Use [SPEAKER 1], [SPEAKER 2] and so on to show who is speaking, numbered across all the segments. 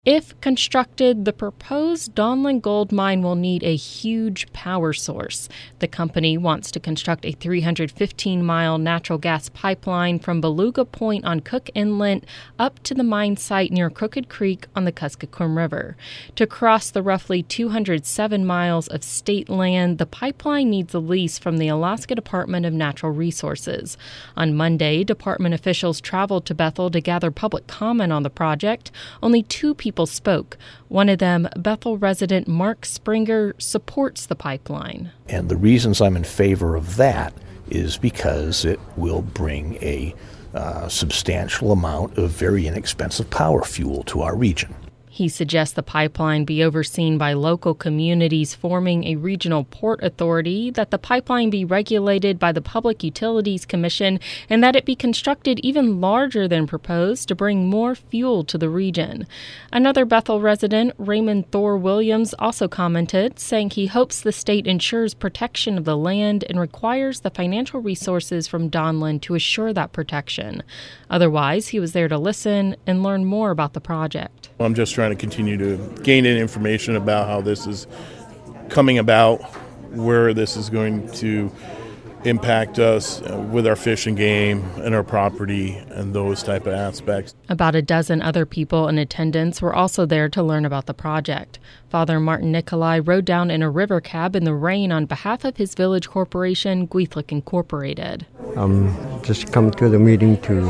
[SPEAKER 1] If constructed, the proposed Donlin Gold Mine will need a huge power source. The company wants to construct a 315-mile natural gas pipeline from Beluga Point on Cook Inlet up to the mine site near Crooked Creek on the Kuskokwim River. To cross the roughly 207 miles of state land, the pipeline needs a lease from the Alaska Department of Natural Resources. On Monday, department officials traveled to Bethel to gather public comment on the project. Only two people spoke. One of them, Bethel resident Mark Springer, supports the pipeline.
[SPEAKER 2] And the reasons I'm in favor of that is because it will bring a substantial amount of very inexpensive power fuel to our region.
[SPEAKER 1] He suggests the pipeline be overseen by local communities forming a regional port authority, that the pipeline be regulated by the Public Utilities Commission, and that it be constructed even larger than proposed to bring more fuel to the region. Another Bethel resident, Raymond Thor Williams, also commented, saying he hopes the state ensures protection of the land and requires the financial resources from Donlin to assure that protection. Otherwise, he was there to listen and learn more about the project.
[SPEAKER 3] I'm just trying to continue to gain information about how this is coming about, where this is going to impact us with our fish and game and our property and those type of aspects.
[SPEAKER 1] About a dozen other people in attendance were also there to learn about the project. Father Martin Nikolai rode down in a river cab in the rain on behalf of his village corporation, Gweithlik Incorporated.
[SPEAKER 4] Just come to the meeting to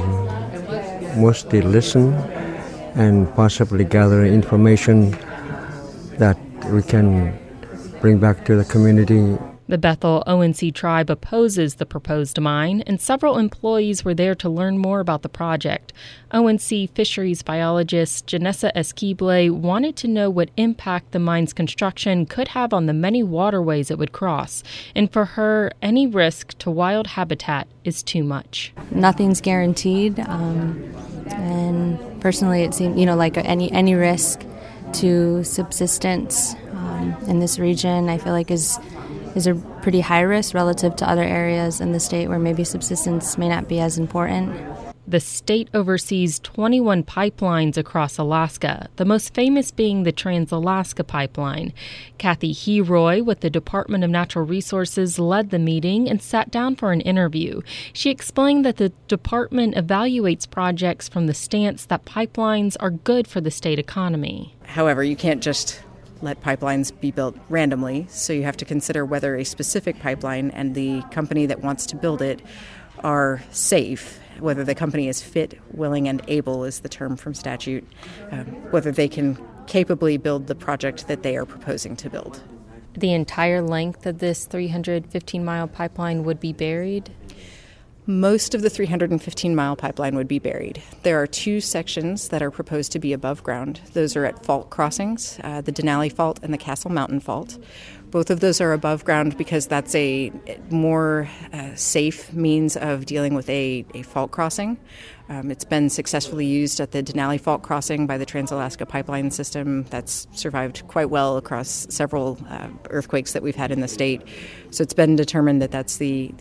[SPEAKER 4] mostly listen and possibly gather information that we can bring back to the community.
[SPEAKER 1] The Bethel ONC tribe opposes the proposed mine, and several employees were there to learn more about the project. ONC fisheries biologist Janessa Esquible wanted to know what impact the mine's construction could have on the many waterways it would cross. And for her, any risk to wild habitat is too much.
[SPEAKER 5] Nothing's guaranteed, and personally it seems, like any risk to subsistence in this region, I feel like is a pretty high risk relative to other areas in the state where maybe subsistence may not be as important.
[SPEAKER 1] The state oversees 21 pipelines across Alaska, the most famous being the Trans-Alaska Pipeline. Kathy Heroy with the Department of Natural Resources led the meeting and sat down for an interview. She explained that the department evaluates projects from the stance that pipelines are good for the state economy.
[SPEAKER 6] However, you can't just let pipelines be built randomly, so you have to consider whether a specific pipeline and the company that wants to build it are safe, whether the company is fit, willing, and able is the term from statute, whether they can capably build the project that they are proposing to build.
[SPEAKER 1] The entire length of this 315-mile pipeline would be buried?
[SPEAKER 6] Most of the 315-mile pipeline would be buried. There are two sections that are proposed to be above ground. Those are at fault crossings, the Denali Fault and the Castle Mountain Fault. Both of those are above ground because that's a more safe means of dealing with a fault crossing. It's been successfully used at the Denali Fault Crossing by the Trans-Alaska Pipeline System. That's survived quite well across several earthquakes that we've had in the state. So it's been determined that that's the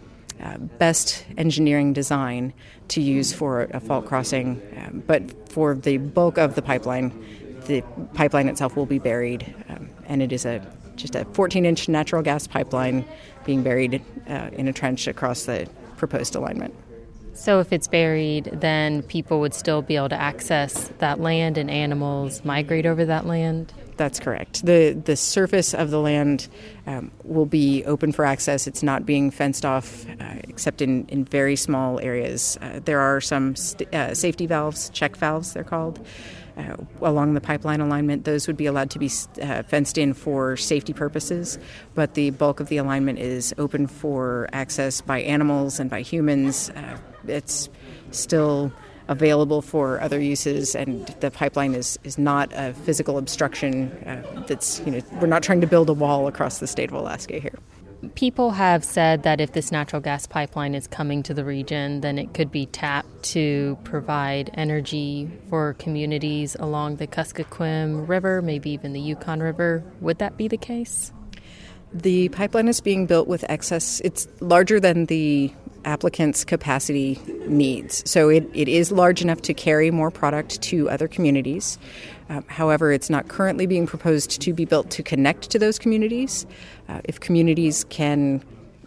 [SPEAKER 6] best engineering design to use for a fault crossing, but for the bulk of the pipeline itself will be buried, and it is just a 14-inch natural gas pipeline being buried in a trench across the proposed alignment.
[SPEAKER 1] So if it's buried, then people would still be able to access that land and animals migrate over that land?
[SPEAKER 6] That's correct. The surface of the land will be open for access. It's not being fenced off except in very small areas. There are some safety valves, check valves they're called, along the pipeline alignment. Those would be allowed to be fenced in for safety purposes, but the bulk of the alignment is open for access by animals and by humans. It's still available for other uses, and the pipeline is not a physical obstruction. We're not trying to build a wall across the state of Alaska here.
[SPEAKER 1] People have said that if this natural gas pipeline is coming to the region, then it could be tapped to provide energy for communities along the Kuskokwim River, maybe even the Yukon River. Would that be the case?
[SPEAKER 6] The pipeline is being built with excess. It's larger than the applicants' capacity needs. So it is large enough to carry more product to other communities. However, it's not currently being proposed to be built to connect to those communities. If communities can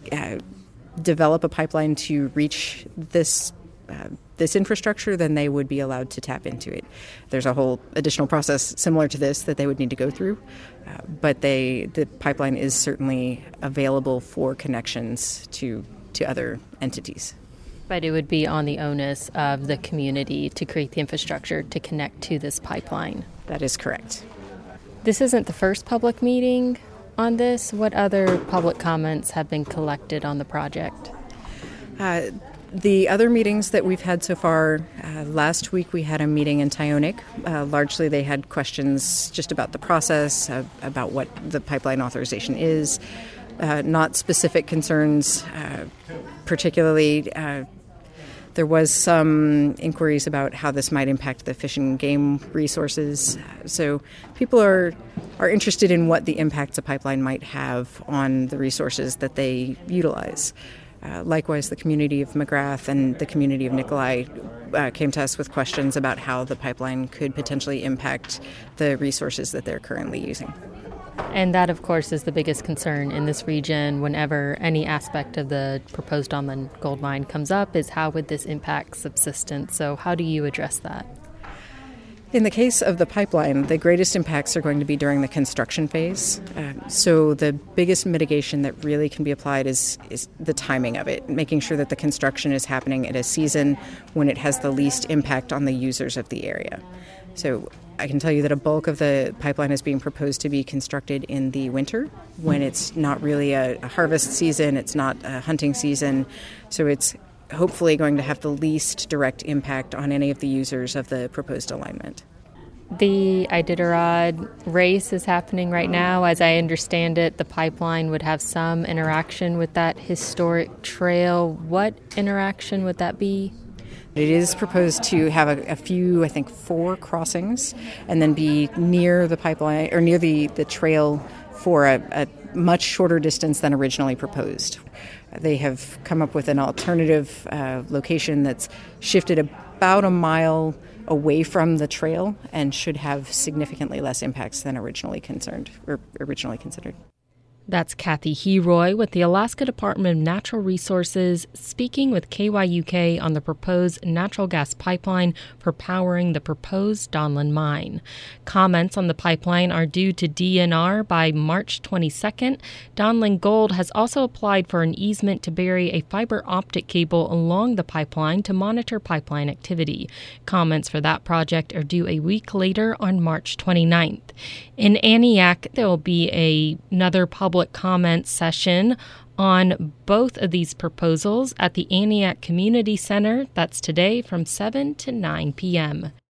[SPEAKER 6] develop a pipeline to reach this infrastructure, then they would be allowed to tap into it. There's a whole additional process similar to this that they would need to go through, but the pipeline is certainly available for connections to other entities.
[SPEAKER 1] But it would be on the onus of the community to create the infrastructure to connect to this pipeline.
[SPEAKER 6] That is correct.
[SPEAKER 1] This isn't the first public meeting on this. What other public comments have been collected on the project?
[SPEAKER 6] The other meetings that we've had so far, last week we had a meeting in Tyonek. Largely they had questions just about the process, about what the pipeline authorization is, not specific concerns. Particularly, there was some inquiries about how this might impact the fish and game resources. So people are interested in what the impacts a pipeline might have on the resources that they utilize. Likewise, the community of McGrath and the community of Nikolai came to us with questions about how the pipeline could potentially impact the resources that they're currently using.
[SPEAKER 1] And that, of course, is the biggest concern in this region whenever any aspect of the proposed Donlin Gold Mine comes up, is how would this impact subsistence? So how do you address that?
[SPEAKER 6] In the case of the pipeline, the greatest impacts are going to be during the construction phase. So the biggest mitigation that really can be applied is the timing of it, making sure that the construction is happening at a season when it has the least impact on the users of the area. So I can tell you that a bulk of the pipeline is being proposed to be constructed in the winter, when it's not really a harvest season, it's not a hunting season, so it's hopefully going to have the least direct impact on any of the users of the proposed alignment.
[SPEAKER 1] The Iditarod race is happening right now. As I understand it, the pipeline would have some interaction with that historic trail. What interaction would that be?
[SPEAKER 6] It is proposed to have a few, I think 4 crossings, and then be near the pipeline or near the trail for a much shorter distance than originally proposed. They have come up with an alternative location that's shifted about a mile away from the trail and should have significantly less impacts than originally considered.
[SPEAKER 1] That's Kathy Heroy with the Alaska Department of Natural Resources speaking with KYUK on the proposed natural gas pipeline for powering the proposed Donlin mine. Comments on the pipeline are due to DNR by March 22nd. Donlin Gold has also applied for an easement to bury a fiber optic cable along the pipeline to monitor pipeline activity. Comments for that project are due a week later on March 29th. In Aniak, there will be another public comment session on both of these proposals at the Aniak Community Center. That's today from 7 to 9 p.m.